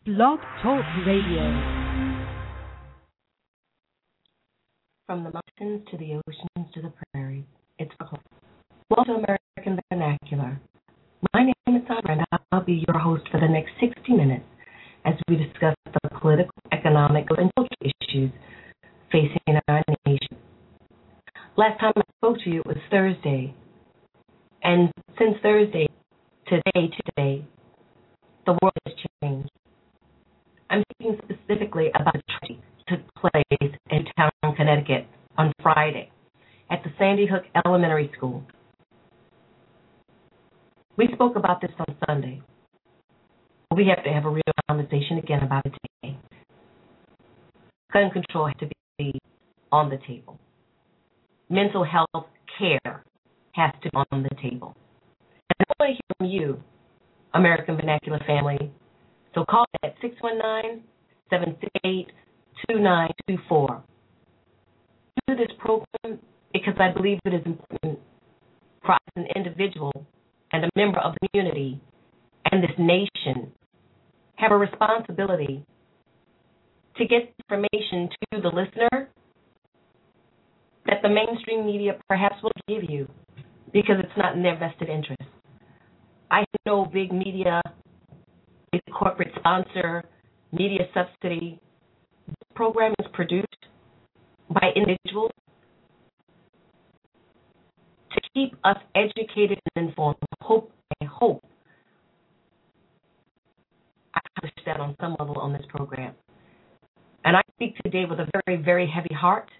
Blog Talk Radio. From the mountains to the oceans to the prairies, it's Welcome to American Vernacular. My name is Sandra, and I'll be your host for the next 60 minutes as we discuss the political, economic, and social issues facing our nation. Last time I spoke to you, it was Thursday. And since Thursday, today, the world has changed. I'm speaking specifically about the tragedy that took place in Town, Connecticut on Friday at the Sandy Hook Elementary School. We spoke about this on Sunday. We have to have a real conversation again about it today. Gun control has to be on the table. Mental health care has to be on the table. And I want to hear from you, American Vernacular family. So call at 619-768-2924. Do this program because I believe it is important for us as an individual and a member of the community and this nation have a responsibility to get information to the listener that the mainstream media perhaps will give you because it's not in their vested interest. I know big media, big corporate sponsor, media subsidy. This program is produced by individuals to keep us educated and informed. I hope I accomplished that on some level on this program. And I speak today with a very, very heavy heart.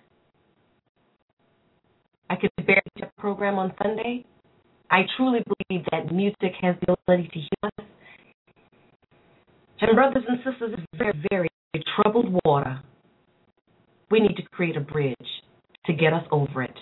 I could bear the program on Sunday. I truly believe that music has the ability to heal us. And brothers and sisters, it's very, very troubled water. We need to create a bridge to get us over it.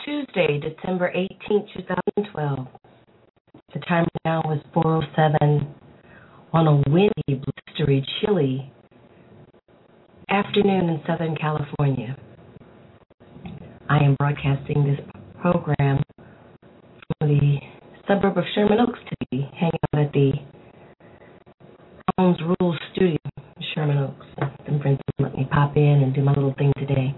Tuesday, December 18th, 2012. The time now is 4:07 on a windy, blustery, chilly afternoon in Southern California. I am broadcasting this program from the suburb of Sherman Oaks today, hanging out at the Holmes Rules Studio in Sherman Oaks. Some friends let me pop in and do my little thing today.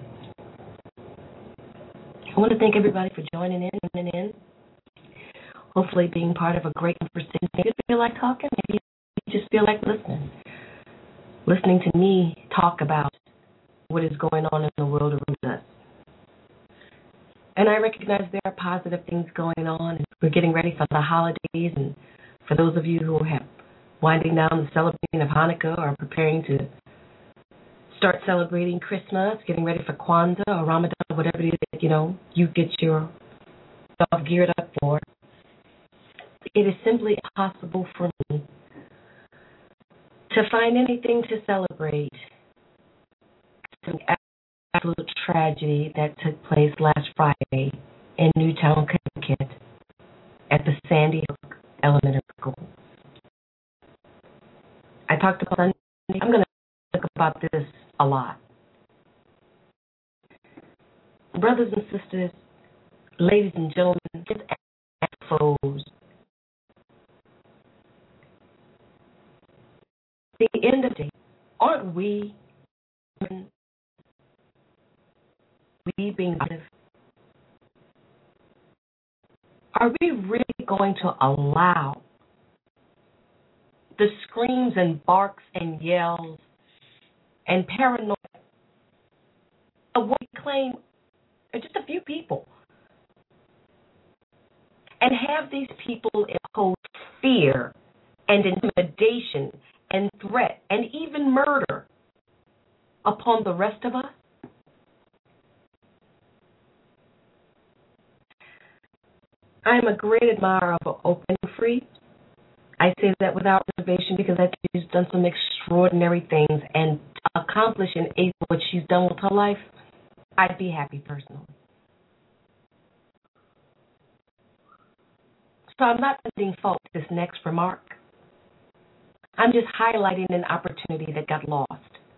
I want to thank everybody for joining in, hopefully being part of a great conversation. Maybe you feel like talking, maybe you just feel like listening to me talk about what is going on in the world around us. And I recognize there are positive things going on, and we're getting ready for the holidays, and for those of you who are winding down the celebrating of Hanukkah or preparing to start celebrating Christmas, getting ready for Kwanzaa or Ramadan, whatever it is that, you get yourself geared up for, it is simply impossible for me to find anything to celebrate. Some absolute tragedy that took place last Friday in Newtown, Connecticut at the Sandy Hook Elementary School. I talked about Sunday. I'm going to talk about this a lot. Brothers and sisters, ladies and gentlemen, just foes. At the end of the day, aren't we being positive? Are we really going to allow the screams and barks and yells and paranoia of what we claim are just a few people, and have these people impose fear and intimidation and threat and even murder upon the rest of us? I'm a great admirer of Oprah Winfrey. I say that without reservation because I think she's done some extraordinary things, and accomplishing what she's done with her life, I'd be happy personally. So I'm not finding fault with this next remark. I'm just highlighting an opportunity that got lost.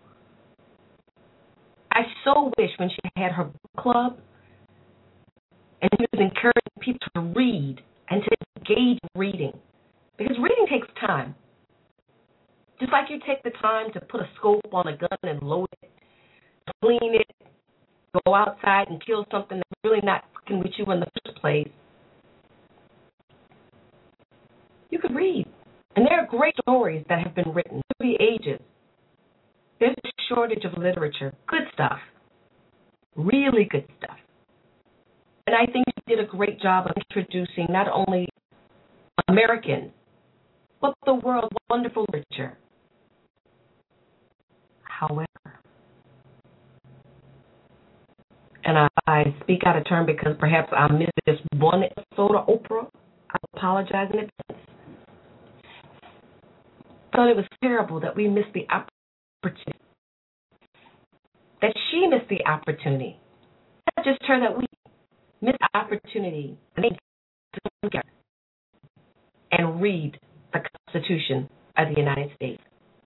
I so wish when she had her book club and she was encouraging people to read and to engage in reading, because reading takes time. Just like you take the time to put a scope on a gun and load it, clean it, go outside and kill something that's really not fucking with you in the first place, you could read. And there are great stories that have been written through the ages. There's a shortage of literature, good stuff, really good stuff. And I think she did a great job of introducing not only American, but the world's wonderful literature. However, and I speak out of turn because perhaps I missed this one episode of Oprah. I apologize in advance. I thought it was terrible that we missed the opportunity, that she missed the opportunity. Not just her, that we missed the opportunity to together and read the Constitution of the United States.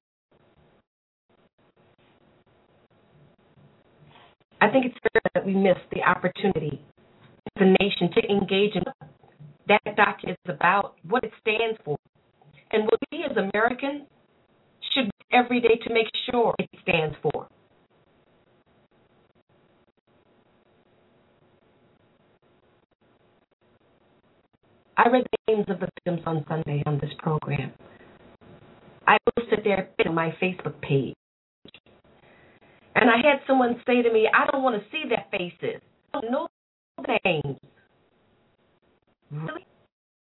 I think it's fair that we missed the opportunity as a nation to engage in what that document is about, what it stands for, and what we as Americans should do every day to make sure it stands for. I read the names of the victims on Sunday on this program. I posted their on my Facebook page. And I had someone say to me, I don't want to see their faces. I don't know their names. Really?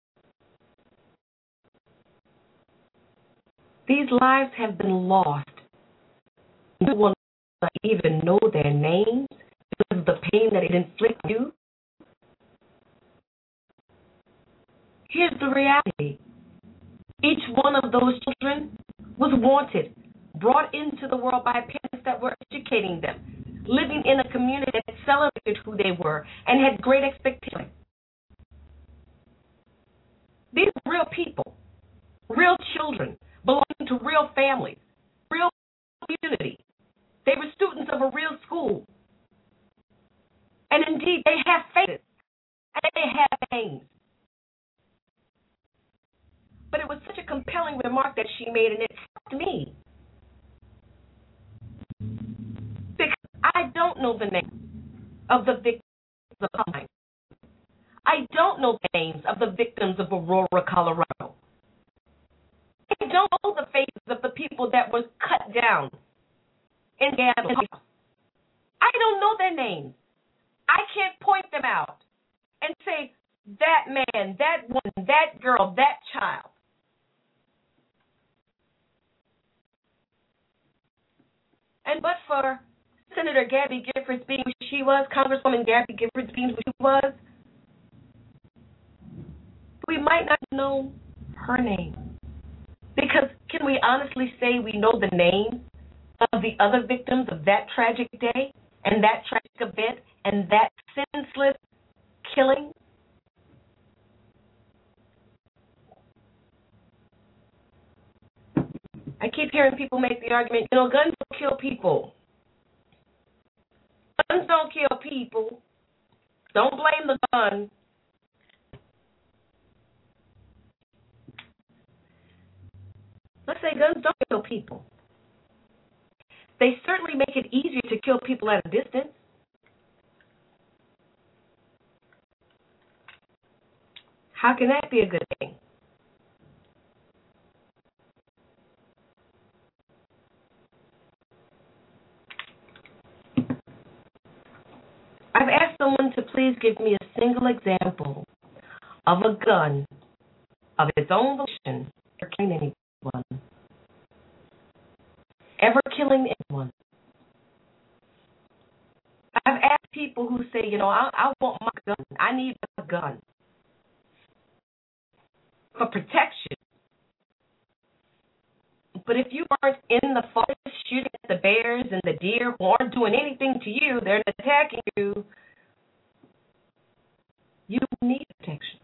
These lives have been lost. You will not even know their names because of the pain that it inflicts you. Here's the reality. Each one of those children was wanted, brought into the world by parents that were educating them, living in a community that celebrated who they were and had great expectations. These are real people, real children, belonging to real families, real community. They were students of a real school. And indeed, they have faces and they have names. But it was such a compelling remark that she made, and it struck me. Because I don't know the names of the victims of Columbine. I don't know the names of the victims of Aurora, Colorado. I don't know the faces of the people that were cut down in Seattle. I don't know their names. I can't point them out and say, that man, that woman, that girl, that child. And but for Senator Gabby Giffords being who she was, Congresswoman Gabby Giffords being who she was, we might not know her name. Because can we honestly say we know the names of the other victims of that tragic day and that tragic event and that senseless killing? I keep hearing people make the argument, guns don't kill people. Guns don't kill people. Don't blame the gun. Let's say guns don't kill people. They certainly make it easier to kill people at a distance. How can that be a good thing? I've asked someone to please give me a single example of a gun of its own volition ever killing anyone. Ever killing anyone. I've asked people who say, I want my gun. I need a gun for protection. But if you aren't in the forest shooting at the bears and the deer who aren't doing anything to you, they're attacking you, you need protection.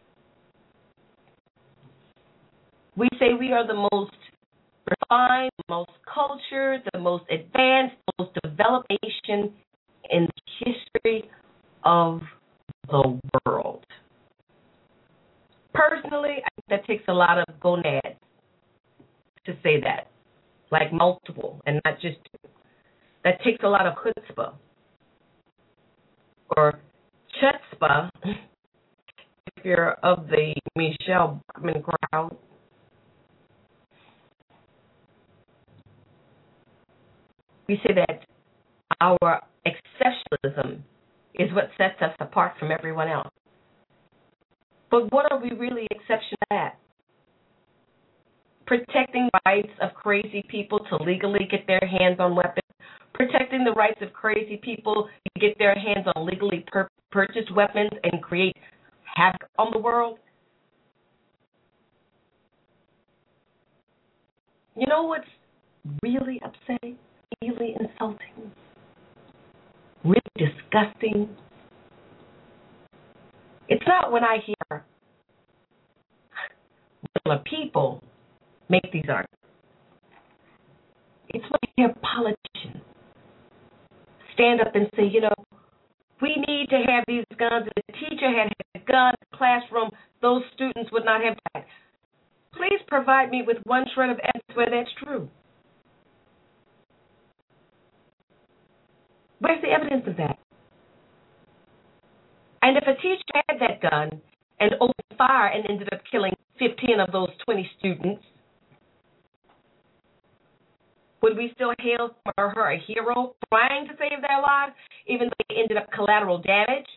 We say we are the most refined, the most cultured, the most advanced, the most developed nation in the history of the world. Personally, I think that takes a lot of gonads to say that, like multiple and not just two. That takes a lot of chutzpah or chutzpah if you're of the Michelle Bachmann crowd. We say that our exceptionalism is what sets us apart from everyone else. But what are we really exceptional at? Protecting the rights of crazy people to legally get their hands on weapons, protecting the rights of crazy people to get their hands on legally purchased weapons and create havoc on the world. You know what's really upsetting, really insulting, really disgusting? It's not when I hear regular people make these arguments. It's when I hear politicians stand up and say, we need to have these guns. If the teacher had a gun in the classroom, those students would not have died. Please provide me with one shred of evidence where that's true. Where's the evidence of that? And if a teacher had that gun and opened fire and ended up killing 15 of those 20 students, would we still hail her a hero trying to save their lives, even though they ended up collateral damage?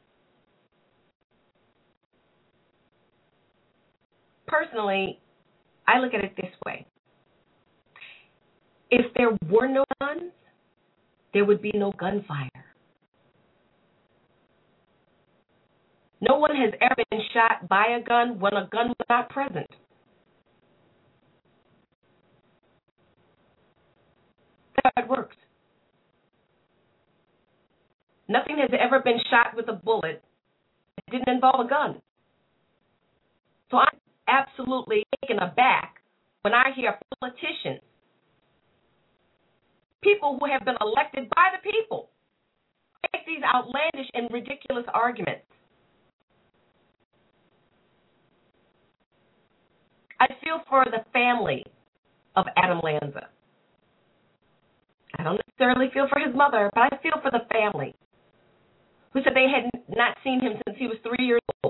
Personally, I look at it this way. If there were no guns, there would be no gunfire. No one has ever been shot by a gun when a gun was not present. That's how it works. ever been shot with a bullet that didn't involve a gun. So I'm absolutely taken aback when I hear politicians, people who have been elected by the people, make these outlandish and ridiculous arguments. I feel for the family of Adam Lanza. I don't necessarily feel for his mother, but I feel for the family who said they had not seen him since he was 3 years old.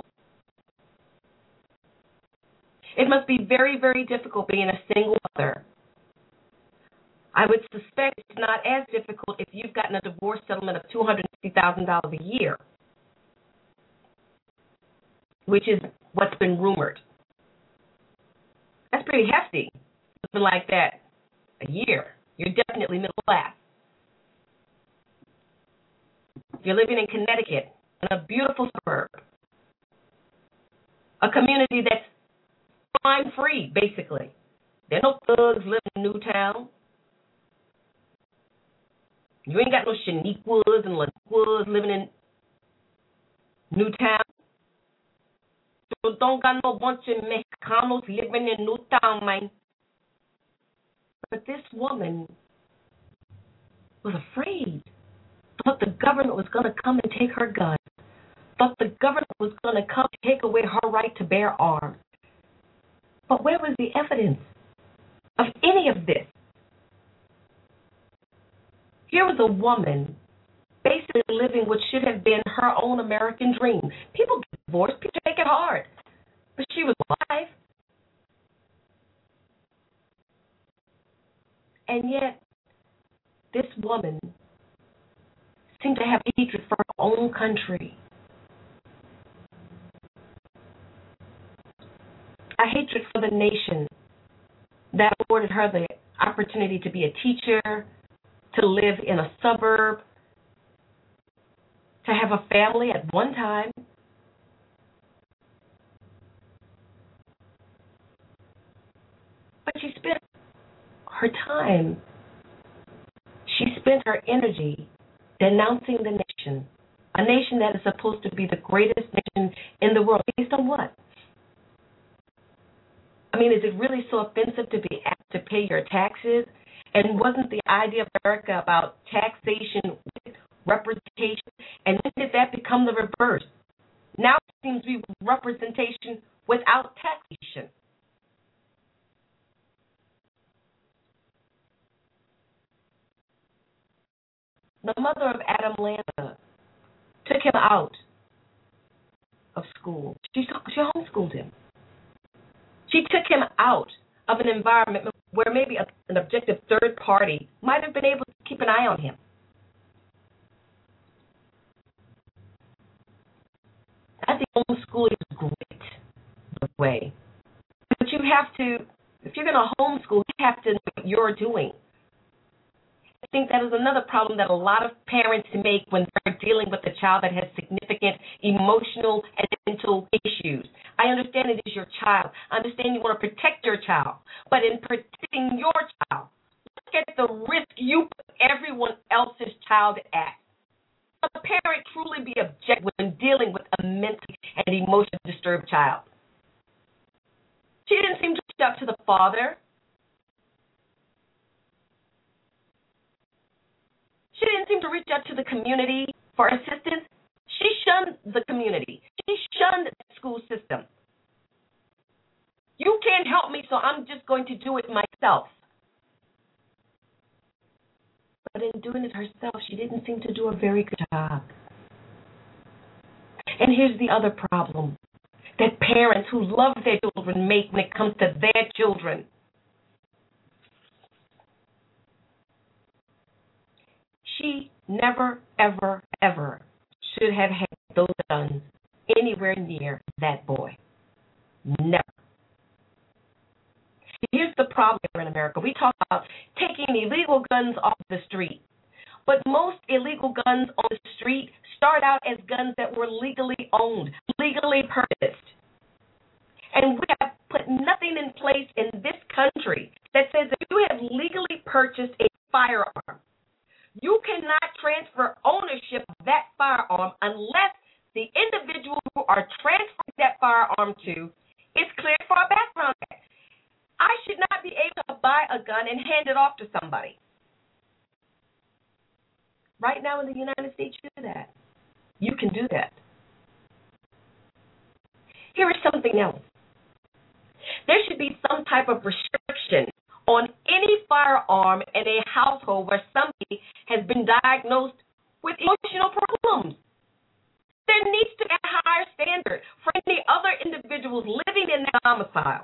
It must be very, very difficult being a single mother. I would suspect it's not as difficult if you've gotten a divorce settlement of $250,000 a year, which is what's been rumored. That's pretty hefty. Something like that a year. You're definitely middle class. You're living in Connecticut, in a beautiful suburb, a community that's crime-free, basically. There are no thugs living in Newtown. You ain't got no Shaniquas and Laniquas living in Newtown. You don't got no bunch of Mexicanos living in Newtown, man. But this woman was afraid. Thought the government was going to come and take her gun. Thought the government was going to come and take away her right to bear arms. But where was the evidence of any of this? Here was a woman basically living what should have been her own American dream. People get divorced, people take it hard. But she was alive. And yet, this woman seemed to have hatred for her own country. A hatred for the nation that afforded her the opportunity to be a teacher, to live in a suburb, to have a family at one time. But she spent her time, she spent her energy denouncing the nation, a nation that is supposed to be the greatest nation in the world. Based on what? I mean, is it really so offensive to be asked to pay your taxes? And wasn't the idea of America about taxation with representation? And when did that become the reverse? Now it seems to be representation without taxation. The mother of Adam Lanza took him out of school. She homeschooled him. She took him out of an environment where maybe an objective third party might have been able to keep an eye on him. I think homeschooling is great, by the way. But you have to, if you're going to homeschool, you have to know what you're doing. I think that is another problem that a lot of parents make when they're dealing with a child that has significant emotional and mental issues. I understand it is your child. I understand you want to protect your child. But in protecting your child, look at the risk you put everyone else's child at. A parent truly be objective when dealing with a mentally and emotionally disturbed child. She didn't seem to reach out to the father. She didn't seem to reach out to the community for assistance. She shunned the community. She shunned the school system. You can't help me, so I'm just going to do it myself. But in doing it herself, she didn't seem to do a very good job. And here's the other problem that parents who love their children make when it comes to their children. She never, ever, ever should have had those guns anywhere near that boy. Never. Here's the problem here in America. We talk about taking illegal guns off the street. But most illegal guns on the street start out as guns that were legally owned, legally purchased. And we have put nothing in place in this country that says if you have legally purchased a firearm, You cannot transfer ownership of that firearm unless the individual who are transferring that firearm to is cleared for a background check. I should not be able to buy a gun and hand it off to somebody. Right now in the United States, you do that. You can do that. Here is something else. There should be some type of restriction on any firearm in a household where somebody has been diagnosed with emotional problems. There needs to be a higher standard for any other individuals living in that domicile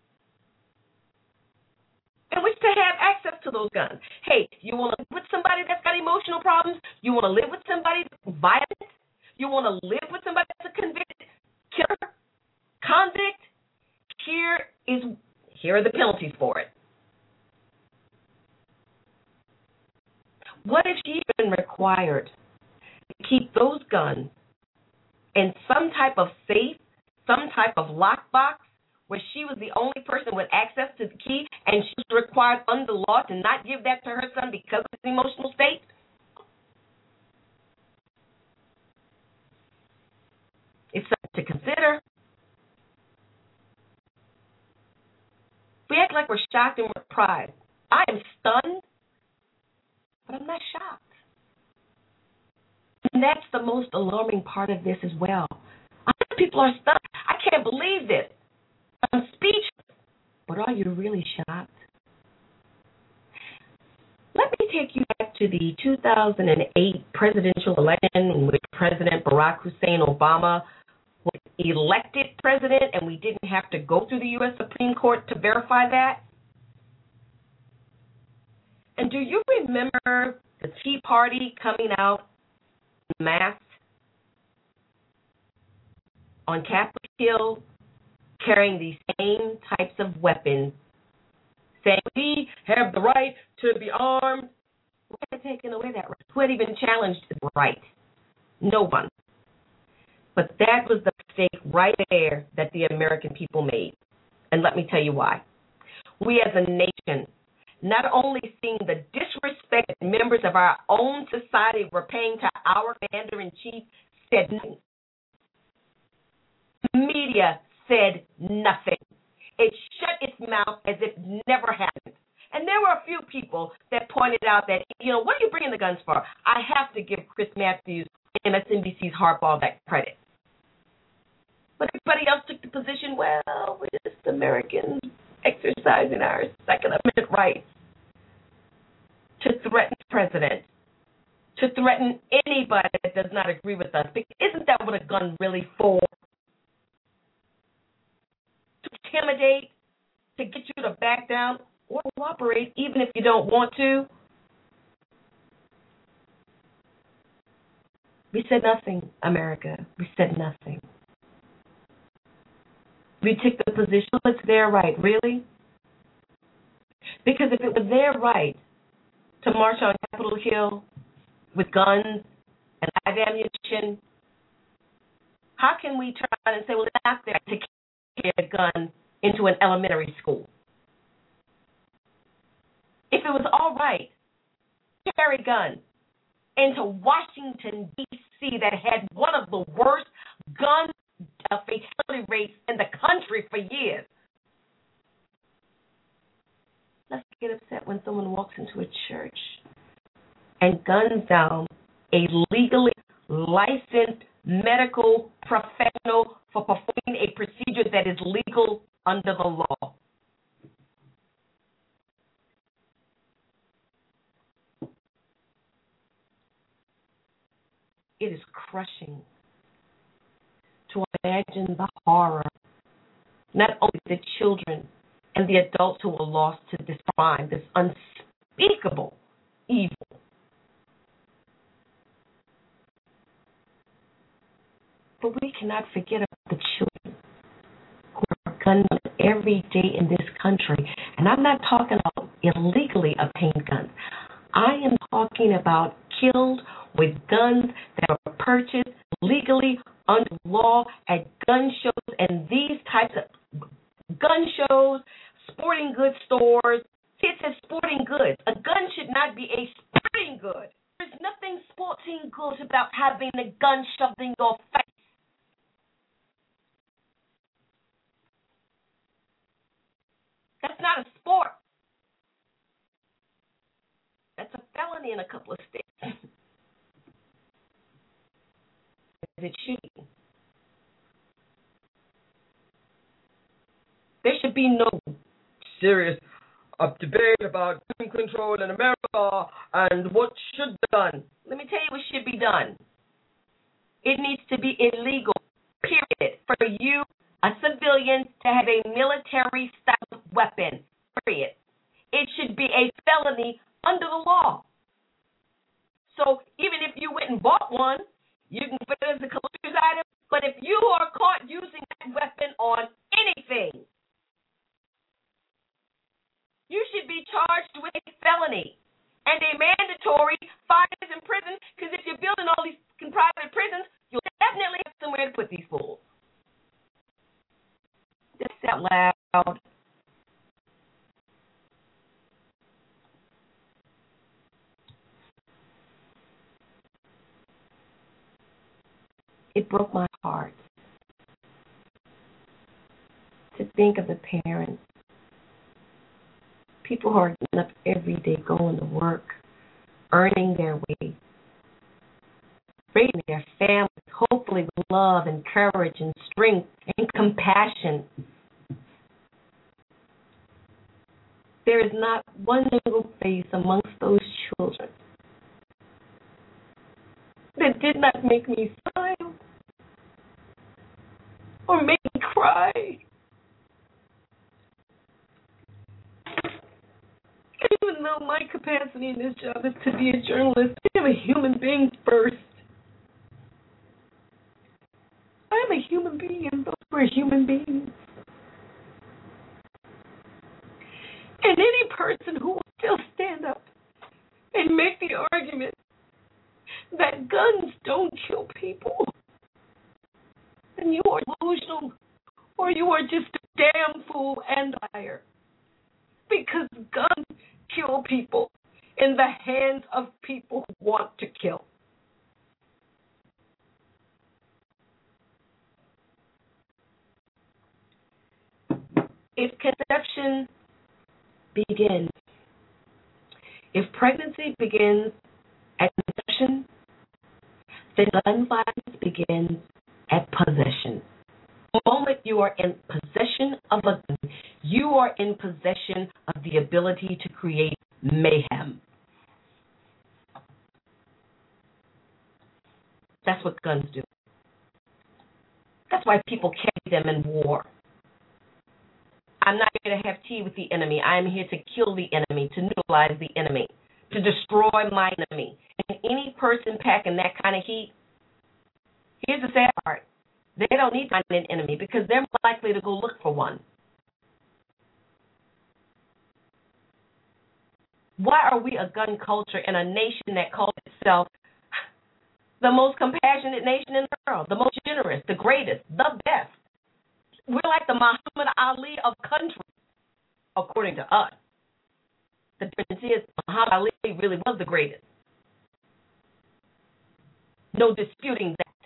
in which to have access to those guns. Hey, you want to live with somebody that's got emotional problems? You want to live with somebody that's violent? You want to live with somebody that's a convicted killer, convict? Here are the penalties for it. What if she's been required to keep those guns in some type of safe, some type of lockbox, where she was the only person with access to the key, and she was required under law to not give that to her son because of his emotional state? It's something to consider. We act like we're shocked and we're surprised. I am stunned, but I'm not shocked. And that's the most alarming part of this as well. Other people are stunned. I can't believe this. I'm speechless. But are you really shocked? Let me take you back to the 2008 presidential election in which President Barack Hussein Obama was elected president, and we didn't have to go through the U.S. Supreme Court to verify that. And do you remember the Tea Party coming out en masse on Capitol Hill carrying these same types of weapons, saying we have the right to be armed? Who had taken away that right? Who had even challenged the right? No one. But that was the mistake right there that the American people made. And let me tell you why. We as a nation, not only seeing the disrespect that members of our own society were paying to our commander-in-chief, said nothing. The media said nothing. It shut its mouth as if it never happened. And there were a few people that pointed out that, what are you bringing the guns for? I have to give Chris Matthews, MSNBC's Harbaugh, that credit. But everybody else took the position, well, we're just Americans exercising our Second Amendment rights to threaten the president, to threaten anybody that does not agree with us. Because isn't that what a gun really for? To intimidate, to get you to back down or cooperate even if you don't want to? We said nothing, America. We said nothing. We took the position, it's their right. Really? Because if it was their right to march on Capitol Hill with guns and live ammunition, how can we try and say, well, it's not their right to carry a gun into an elementary school? If it was all right to carry guns into Washington, D.C., that had one of the worst gun fatality rates in the country for years, let's get upset when someone walks into a church and guns down a legally licensed medical professional for performing a procedure that is legal under the law. It is crushing to imagine the horror, not only the children and the adults who were lost to this crime, this unspeakable evil. But we cannot forget about the children who are gunned every day in this country. And I'm not talking about illegally obtained guns. I am talking about killed with guns that are purchased legally under law at gun shows and these types of gun shows, sporting goods stores. It says sporting goods. A gun should not be a sporting good. nothing sporting good about having a gun shoved in your face. That's not a sport. That's a felony in a couple of states. Is it shooting? There should be no serious debate about gun control in America and what should be done. Let me tell you what should be done. It needs to be illegal, period, for you, a civilian, to have a military-style weapon, period. It should be a felony under the law. So even if you went and bought one, you can put it as a collector's item, but if you are caught using that weapon on anything, you should be charged with a felony and a mandatory 5 years in prison, because if you're building all these private prisons, you'll definitely have somewhere to put these fools. This out loud. It broke my heart to think of the parents, people who are getting up every day, going to work, earning their way, raising their families, hopefully with love and courage and strength and compassion. There is not one single face amongst those children that did not make me smile or make me cry. Even though my capacity in this job is to be a journalist, I am a human being first. I am a human being, and those were human beings. And any person who will still stand up and make the argument that guns don't kill people, then you are delusional, or you are just a damn fool and liar. Because guns kill people in the hands of people who want to kill. If conception begins, if pregnancy begins at conception, then gun violence begins at possession. The moment you are in possession of a gun, you are in possession of the ability to create mayhem. That's what guns do. That's why people carry them in war. I'm not here to have tea with the enemy. I am here to kill the enemy, to neutralize the enemy, to destroy my enemy. And any person packing that kind of heat, here's the sad part. They don't need to find an enemy because they're more likely to go look for one. Why are we a gun culture in a nation that calls itself the most compassionate nation in the world, the most generous, the greatest, the best? We're like the Muhammad Ali of countries, according to us. The difference is Muhammad Ali really was the greatest. No disputing that.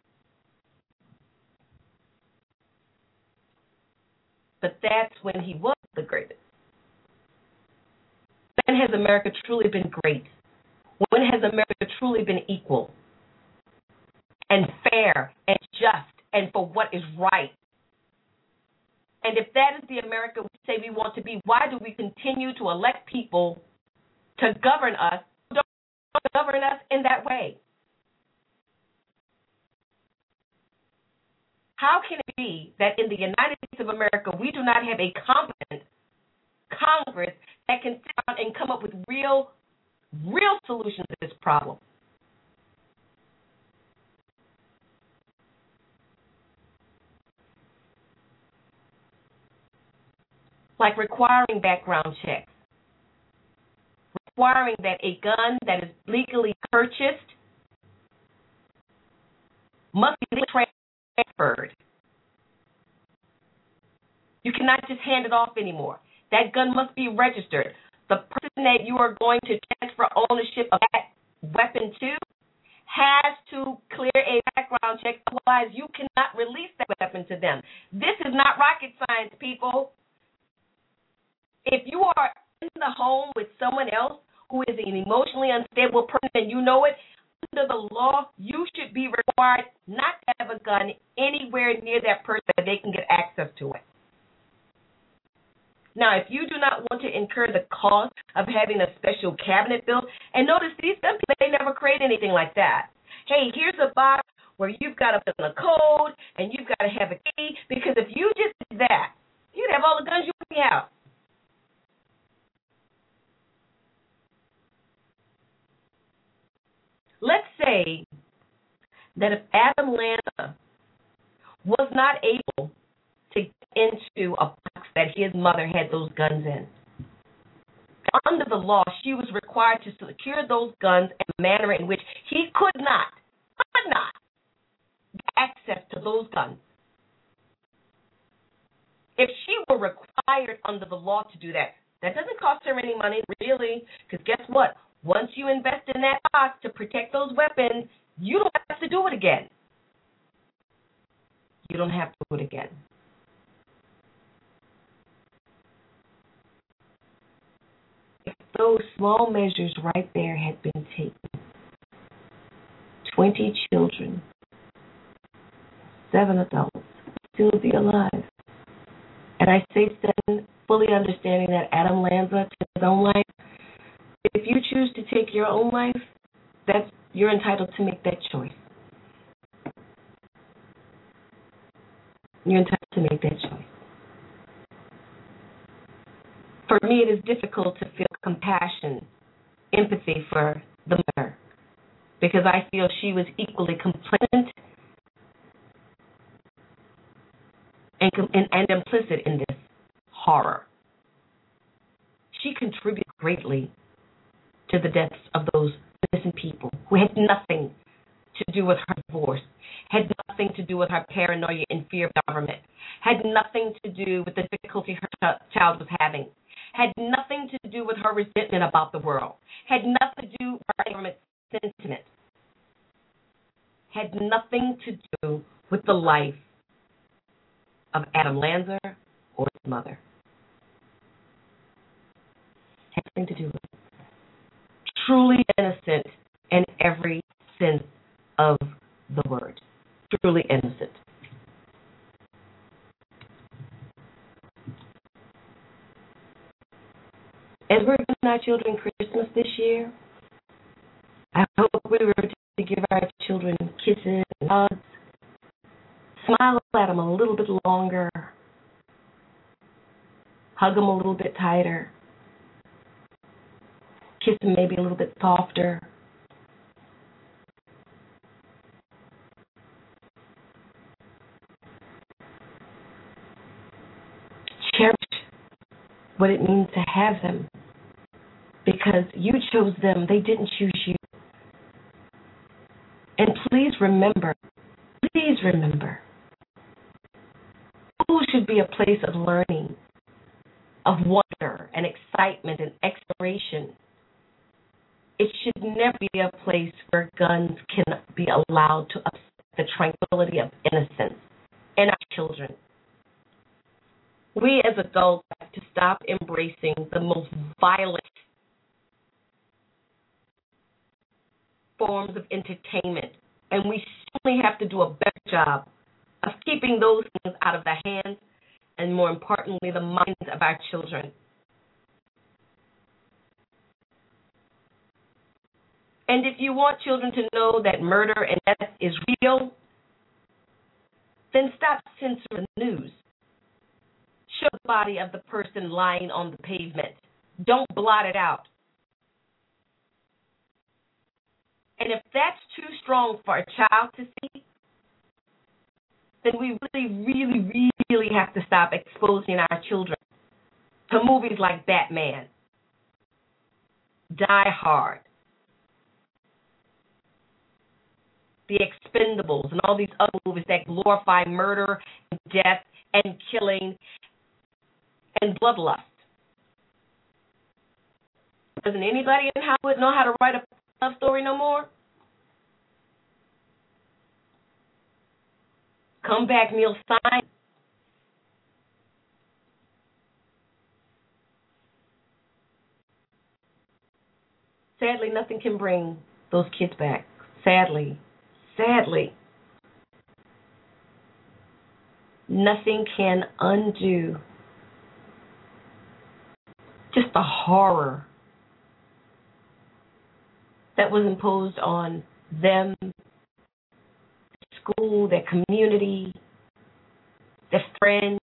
But that's when he was the greatest. When has America truly been great? When has America truly been equal and fair and just and for what is right? And if that is the America we say we want to be, why do we continue to elect people to govern us who don't govern us in that way? How can it be that in the United States of America we do not have a competent Congress that can sit down and come up with real solutions to this problem? Like requiring background checks, requiring that a gun that is legally purchased must be transferred. You cannot just hand it off anymore. That gun must be registered. The person that you are going to transfer ownership of that weapon too, has to clear a background check. Otherwise, you cannot release that weapon to them. This is not rocket science, people. If you are in the home with someone else who is an emotionally unstable person and you know it, under the law, you should be required not to have a gun anywhere near that person that they can get access to it. Now, if you do not want to incur the cost of having a special cabinet built, and notice these some people, they never create anything like that. Hey, here's a box where you've got to put in a code and you've got to have a key, because if you just did that, you'd have all the guns you have. Let's say that if Adam Lanza was not able to get into a box that his mother had those guns in, under the law, she was required to secure those guns in a manner in which he could not get access to those guns. If she were required under the law to do that, that doesn't cost her any money, really, because guess what? Once you invest in that box to protect those weapons, you don't have to do it again. You don't have to do it again. If those small measures right there had been taken, 20 children, 7 adults still be alive. And I say 7, fully understanding that Adam Lanza took his own life. If you choose to take your own life, you're entitled to make that choice. You're entitled to make that choice. For me, it is difficult to feel compassion, empathy for the mother, because I feel she was equally complicit and implicit in this horror. She contributed greatly to the deaths of those innocent people who had nothing to do with her divorce, had nothing to do with her paranoia and fear of government, had nothing to do with the difficulty her child was having, had nothing to do with her resentment about the world, had nothing to do with her government sentiment, had nothing to do with the life of Adam Lanza or his mother. Had nothing to do with it. Truly innocent in every sense of the word. Truly innocent. As we're giving our children Christmas this year, I hope we were to give our children kisses and hugs, smile at them a little bit longer, hug them a little bit tighter, kiss them maybe a little bit softer. Cherish what it means to have them, because you chose them, they didn't choose you. And please remember, school should be a place of learning, of wonder and excitement and exploration. It should never be a place where guns can be allowed to upset the tranquility of innocence in our children. We as adults have to stop embracing the most violent forms of entertainment, and we certainly have to do a better job of keeping those things out of the hands and, more importantly, the minds of our children. And if you want children to know that murder and death is real, then stop censoring the news. Show the body of the person lying on the pavement. Don't blot it out. And if that's too strong for a child to see, then we really have to stop exposing our children to movies like Batman, Die Hard, The Expendables, and all these other movies that glorify murder and death and killing and bloodlust. Doesn't anybody in Hollywood know how to write a love story no more? Come back, Neil Stein. Sadly, nothing can bring those kids back. Sadly. Nothing can undo just the horror that was imposed on them, school, their community, their friends,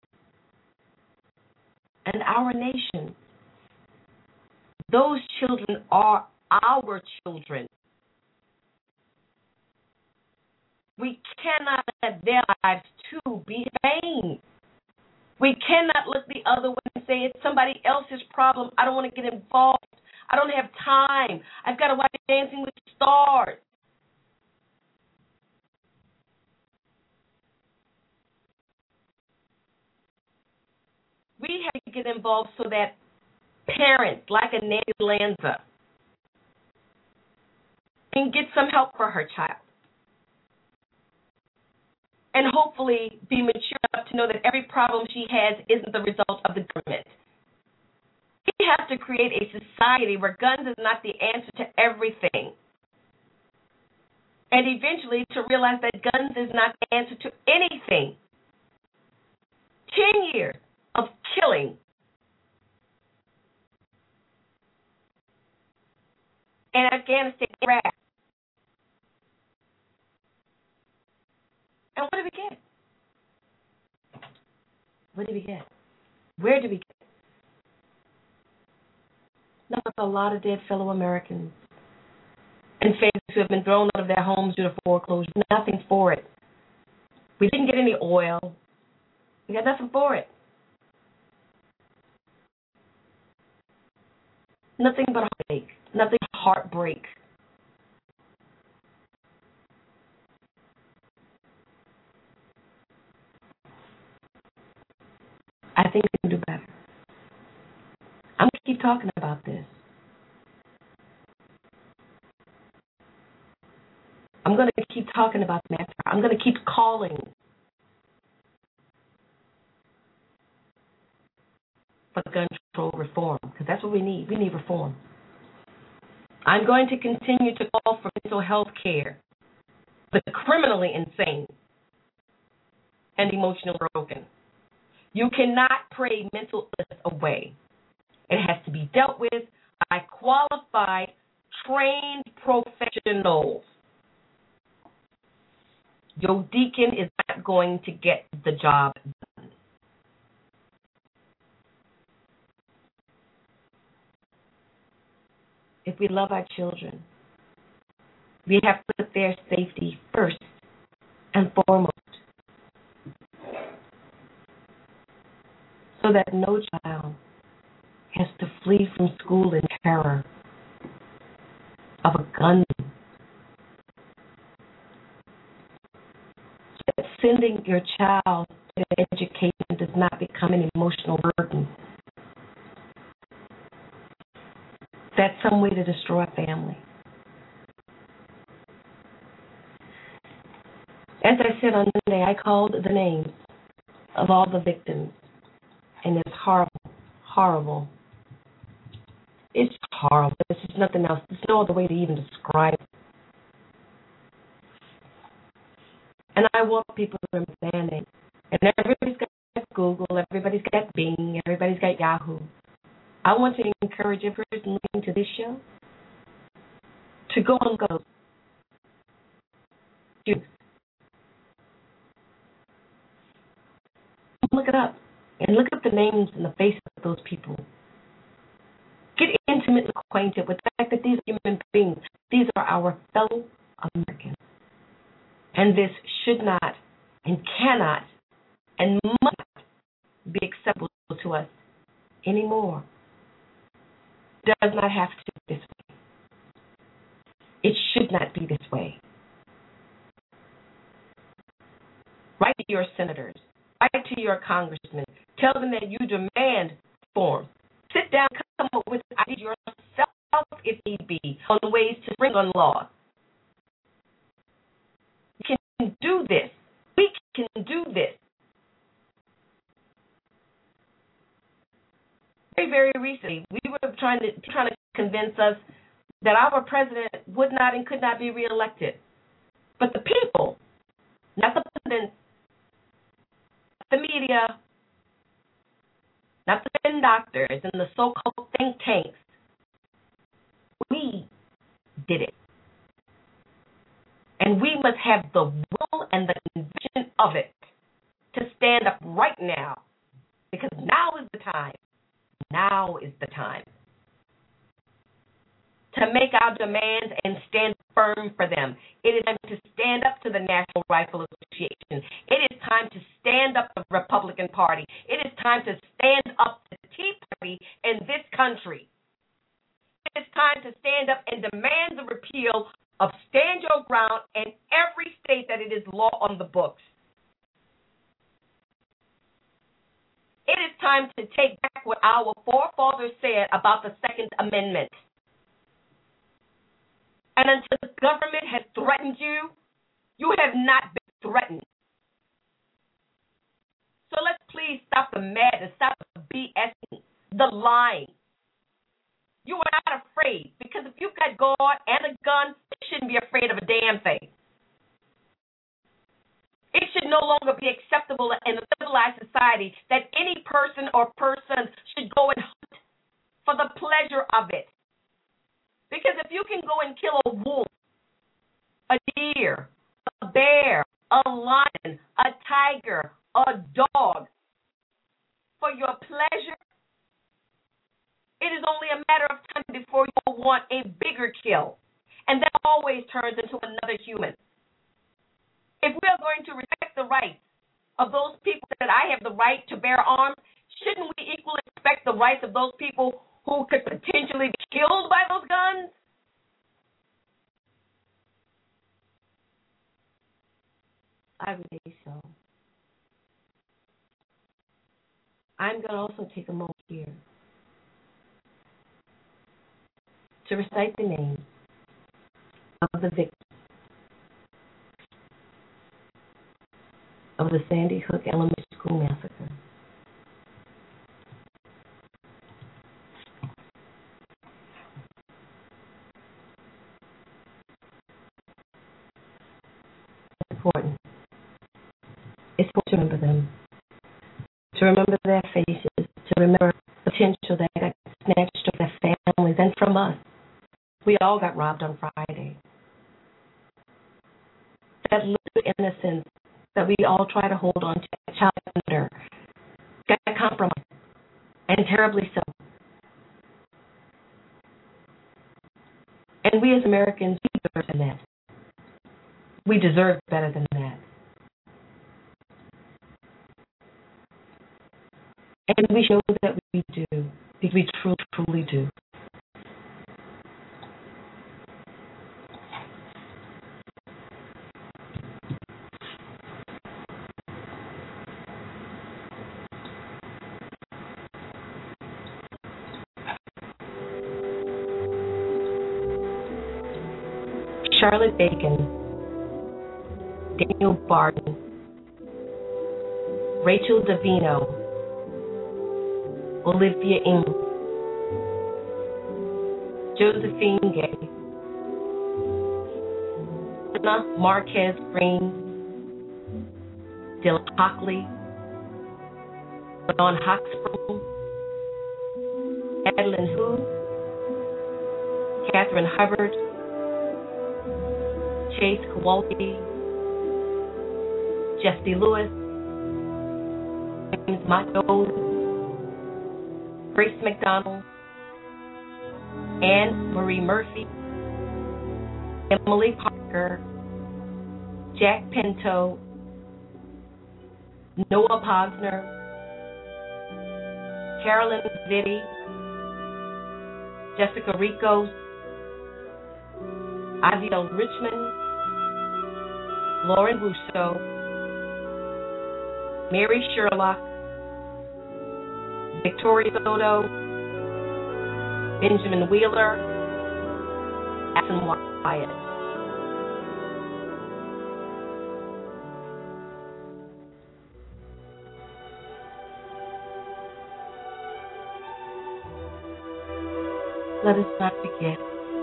and our nation. Those children are our children. We cannot let their lives too be vain. We cannot look the other way and say it's somebody else's problem. I don't want to get involved. I don't have time. I've got to watch Dancing with the Stars. We have to get involved so that parents like a Nancy Lanza can get some help for her child. And hopefully be mature enough to know that every problem she has isn't the result of the government. We have to create a society where guns is not the answer to everything. And eventually to realize that guns is not the answer to anything. 10 years of killing in Afghanistan, Iraq. And what did we get? What did we get? Where did we get? Not a lot of dead fellow Americans and families who have been thrown out of their homes due to foreclosure. Nothing for it. We didn't get any oil. We got nothing for it. Nothing but heartache. Nothing but heartbreak. I think we can do better. I'm going to keep talking about this. I'm going to keep talking about the matter. I'm going to keep calling for gun control reform, because that's what we need. We need reform. I'm going to continue to call for mental health care for the criminally insane and emotionally broken. You cannot pray mental illness away. It has to be dealt with by qualified, trained professionals. Your deacon is not going to get the job done. If we love our children, we have to put their safety first and foremost, so that no child has to flee from school in terror of a gun. So that sending your child to education does not become an emotional burden. That's some way to destroy a family. As I said on Monday, I called the names of all the victims, and it's horrible, horrible. It's horrible. There's just nothing else. There's no other way to even describe it. And I want people to understand it. And everybody's got Google, everybody's got Bing, everybody's got Yahoo. I want to encourage every person listening to this show to go and go. Look it up and look up the names and the faces of those people. Get intimately acquainted with the fact that these are human beings. These are our fellow Americans. And this should not and cannot and must not be acceptable to us anymore. It does not have to be this way. It should not be this way. Write to your senators. Write to your congressmen. Tell them that you demand reform. Sit down and come up with ideas yourself. if need be, on ways to bring on laws. We can do this. We can do this. Very, very recently, we were trying to convince us that our president would not and could not be reelected. But the people, not the president, not the media, not the spin doctors and the so-called think tanks, we did it. And we must have the will and the conviction of it to stand up right now, because now is the time. Now is the time to make our demands and stand firm for them. It is time to stand up to the National Rifle Association. It is time to stand up to the Republican Party. It is time to stand up to the Tea Party in this country. It is time to stand up and demand the repeal of Stand Your Ground in every state that it is law on the books. It is time to take back what our forefathers said about the Second Amendment. And until the government has threatened you, you have not been threatened. So let's please stop the madness, stop the BS, the lying. You are not afraid, because if you've got God and a gun, you shouldn't be afraid of a damn thing. It should no longer be acceptable in a civilized society that any person or persons should go and hunt for the pleasure of it. Because if you can go and kill a wolf, a deer, a bear, a lion, a tiger, a dog for your pleasure, it is only a matter of time before you will want a bigger kill. And that always turns into another human. If we are going to respect the rights of those people that I have the right to bear arms, shouldn't we equally respect the rights of those people who could potentially be killed by those guns? I believe so. I'm going to also take a moment here to recite the names of the victims of the Sandy Hook Elementary School massacre. It's important. It's important to remember them, to remember their faces, to remember the potential that got snatched from their families and from us. We all got robbed on Friday. That little innocence that we all try to hold on to, child under, got compromised, and terribly so. And we as Americans, we deserve better than that. We deserve better than that. And we show that we do, because we truly, truly do. Charlotte Bacon, Daniel Barton, Rachel Davino, Olivia Ing, Josephine Gay, Anna Marquez Green, Dylan Hockley, Dawn Hoxsprung, Adeline Hu, Catherine Hubbard, Chase Kowalski, Jesse Lewis, James Matto, Grace McDonald, Anne Marie Murphy, Emily Parker, Jack Pinto, Noah Posner, Carolyn Vitti, Jessica Ricos, Aviel Richmond, Lauren Russo, Mary Sherlock, Victoria Soto, Benjamin Wheeler, Ask Wyatt. Let us not forget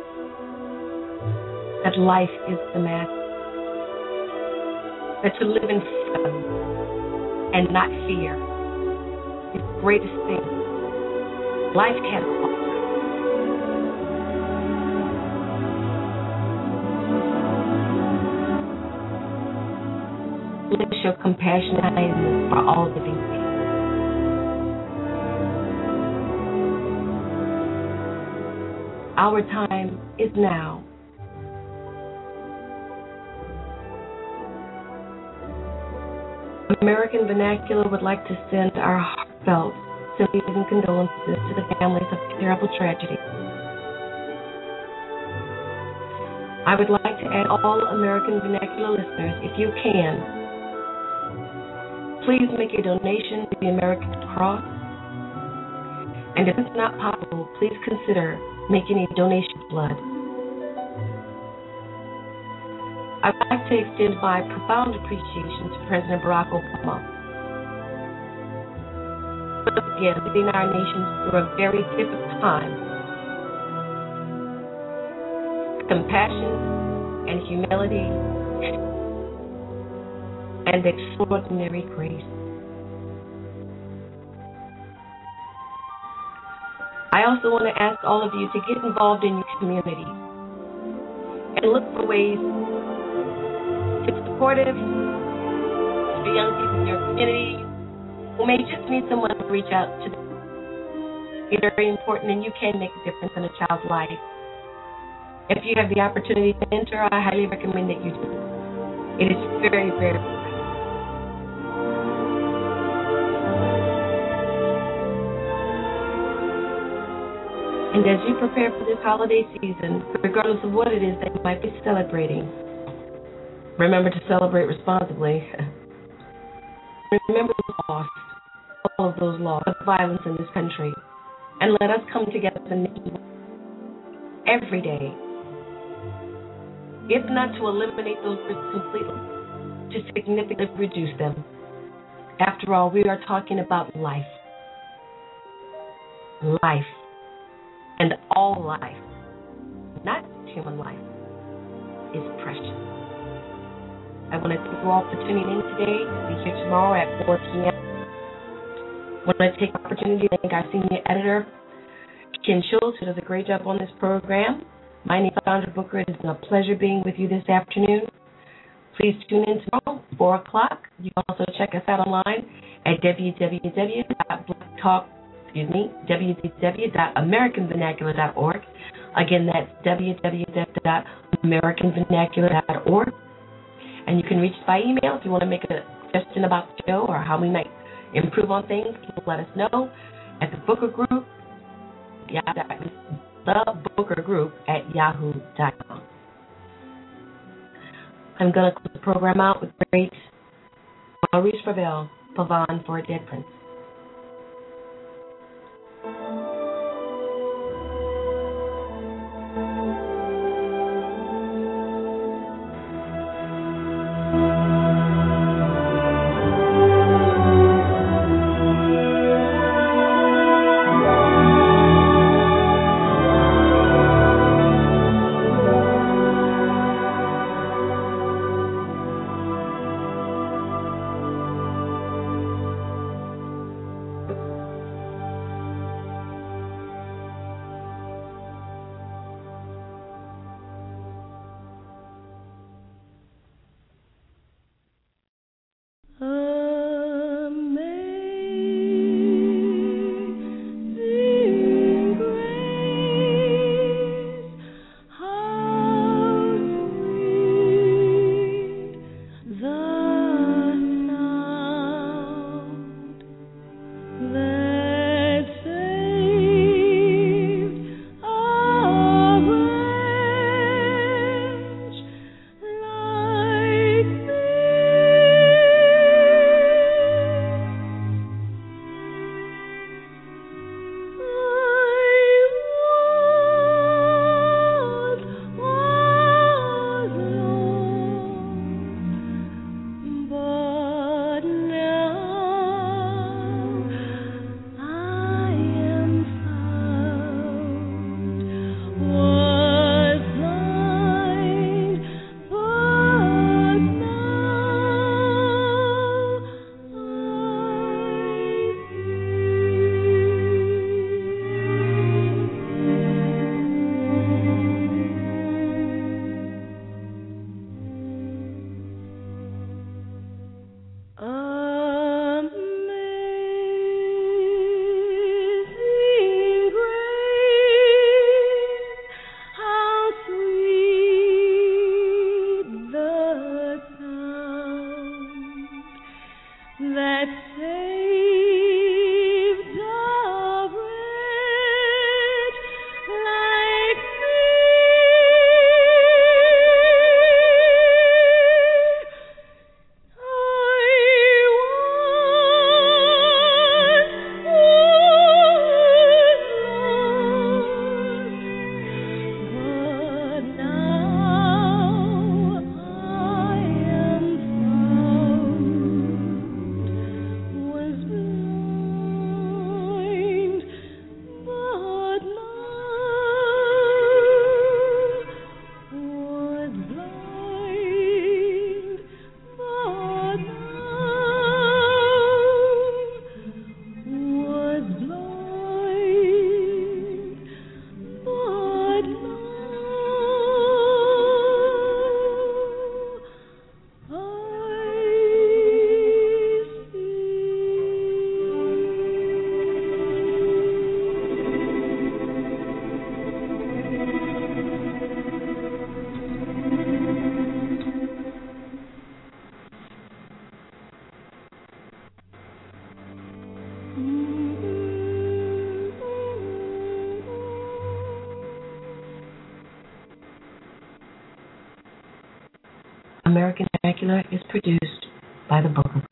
that life is the master, that to live in freedom and not fear is the greatest thing life can offer. Let us show compassion and kindness for all living things. Our time is now. American Vernacular would like to send our heartfelt sympathies and condolences to the families of the terrible tragedy. I would like to add all American Vernacular listeners, if you can, please make a donation to the American Cross. And if it's not possible, please consider making a donation of blood. I'd like to extend my profound appreciation to President Barack Obama for again leading our nation through a very difficult time. Compassion and humility and extraordinary grace. I also want to ask all of you to get involved in your community and look for ways to be supportive to young people in your community who may just need someone to reach out to them. It's very important, and you can make a difference in a child's life. If you have the opportunity to mentor, I highly recommend that you do. It is very, very important. And as you prepare for this holiday season, regardless of what it is that you might be celebrating, remember to celebrate responsibly. Remember the lost, all of those lost, the violence in this country, and let us come together as a nation every day, if not to eliminate those risks completely, to significantly reduce them. After all, we are talking about life. Life. And all life, not human life, is precious. I want to thank you all for tuning in today. We'll be here tomorrow at 4 p.m. I want to take the opportunity to thank our senior editor, Ken Schultz, who does a great job on this program. My name is Sandra Booker. It has been a pleasure being with you this afternoon. Please tune in tomorrow, 4 o'clock. You can also check us out online at www.americanvernacular.org. Again, that's www.americanvernacular.org. And you can reach us by email if you want to make a suggestion about the show or how we might improve on things. Please let us know at the Booker Group, thebookergroup@yahoo.com. I'm going to close the program out with great Maurice Ravel, Pavane for a Dead Prince. American Vernacular is produced by the Book of